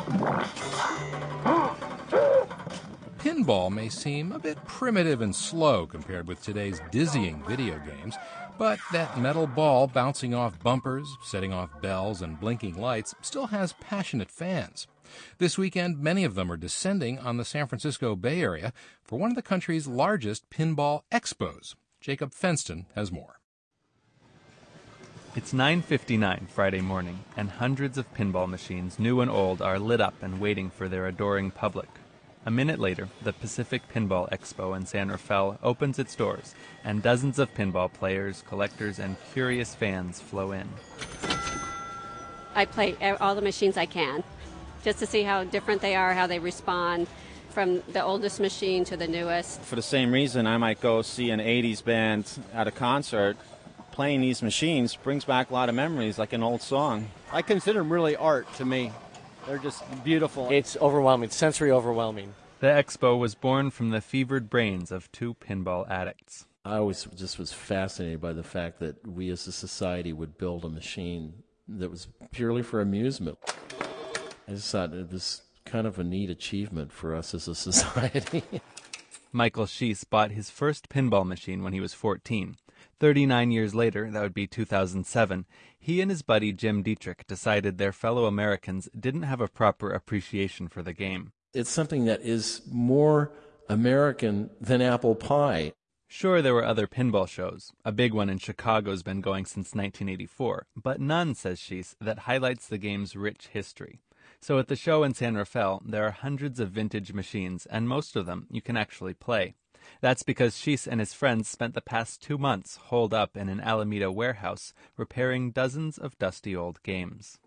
Pinball may seem a bit primitive and slow compared with today's dizzying video games, but that metal ball bouncing off bumpers, setting off bells, and blinking lights still has passionate fans. This weekend, many of them are descending on the San Francisco Bay Area for one of the country's largest pinball expos. Jacob Fenston has more. It's 9:59 Friday morning, and hundreds of pinball machines, new and old, are lit up and waiting for their adoring public. A minute later, the Pacific Pinball Expo in San Rafael opens its doors, and dozens of pinball players, collectors, and curious fans flow in. I play all the machines I can, just to see how different they are, how they respond, from the oldest machine to the newest. For the same reason, I might go see an 80s band at a concert. Playing these machines brings back a lot of memories, like an old song. I consider them really art to me. They're just beautiful. It's overwhelming, sensory overwhelming. The expo was born from the fevered brains of two pinball addicts. I always just was fascinated by the fact that we as a society would build a machine that was purely for amusement. I just thought it was kind of a neat achievement for us as a society. Michael Schiess bought his first pinball machine when he was 14. 39 years later, that would be 2007, he and his buddy Jim Dietrich decided their fellow Americans didn't have a proper appreciation for the game. It's something that is more American than apple pie. Sure, there were other pinball shows. A big one in Chicago's been going since 1984, but none, says Schiess, that highlights the game's rich history. So at the show in San Rafael, there are hundreds of vintage machines, and most of them you can actually play. That's because Schiess and his friends spent the past 2 months holed up in an Alameda warehouse repairing dozens of dusty old games.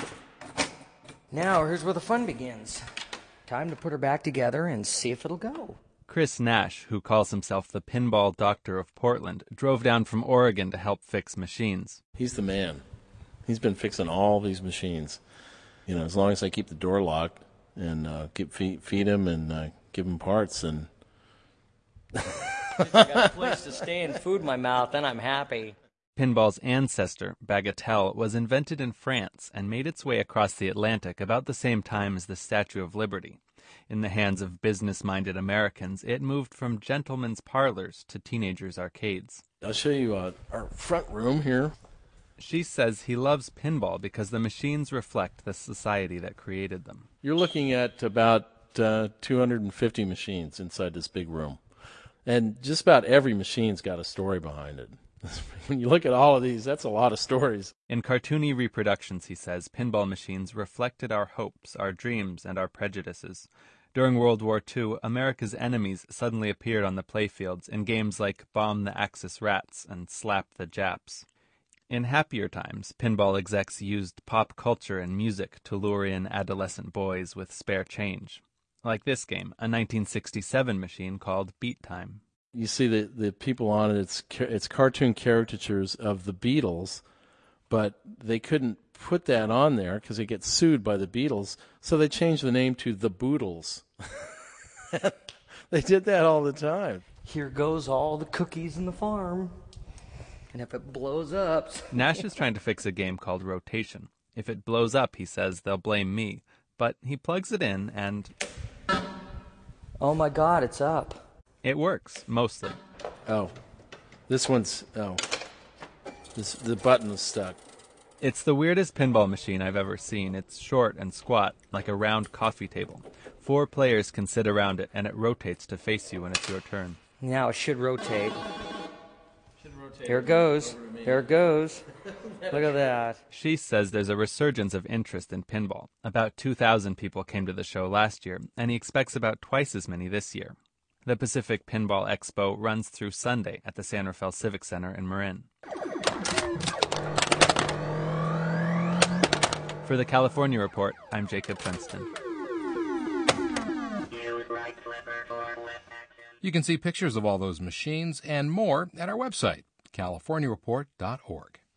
Now, here's where the fun begins. Time to put her back together and see if it'll go. Chris Nash, who calls himself the pinball doctor of Portland, drove down from Oregon to help fix machines. He's the man. He's been fixing all these machines. You know, as long as I keep the door locked and feed him and give him parts and... If I got a place to stay and food in my mouth, then I'm happy. Pinball's ancestor, bagatelle, was invented in France and made its way across the Atlantic about the same time as the Statue of Liberty. In the hands of business-minded Americans, it moved from gentlemen's parlors to teenagers' arcades. I'll show you our front room here. She says he loves pinball because the machines reflect the society that created them. You're looking at about 250 machines inside this big room. And just about every machine's got a story behind it. When you look at all of these, that's a lot of stories. In cartoony reproductions, he says, pinball machines reflected our hopes, our dreams, and our prejudices. During World War II, America's enemies suddenly appeared on the playfields in games like Bomb the Axis Rats and Slap the Japs. In happier times, pinball execs used pop culture and music to lure in adolescent boys with spare change. Like this game, a 1967 machine called Beat Time. You see the people on it, it's cartoon caricatures of the Beatles, but they couldn't put that on there because they get sued by the Beatles, so they changed the name to the Boodles. They did that all the time. Here goes all the cookies in the farm. And if it blows up... Nash is trying to fix a game called Rotation. If it blows up, he says, they'll blame me. But he plugs it in and... Oh my God, it's up. It works, mostly. Oh. The button is stuck. It's the weirdest pinball machine I've ever seen. It's short and squat, like a round coffee table. 4 players can sit around it, and it rotates to face you when it's your turn. Now it should rotate. Here it goes. Here it goes. Look at that. She says there's a resurgence of interest in pinball. About 2,000 people came to the show last year, and he expects about twice as many this year. The Pacific Pinball Expo runs through Sunday at the San Rafael Civic Center in Marin. For the California Report, I'm Jacob Fenston. You can see pictures of all those machines and more at our website, californiareport.org.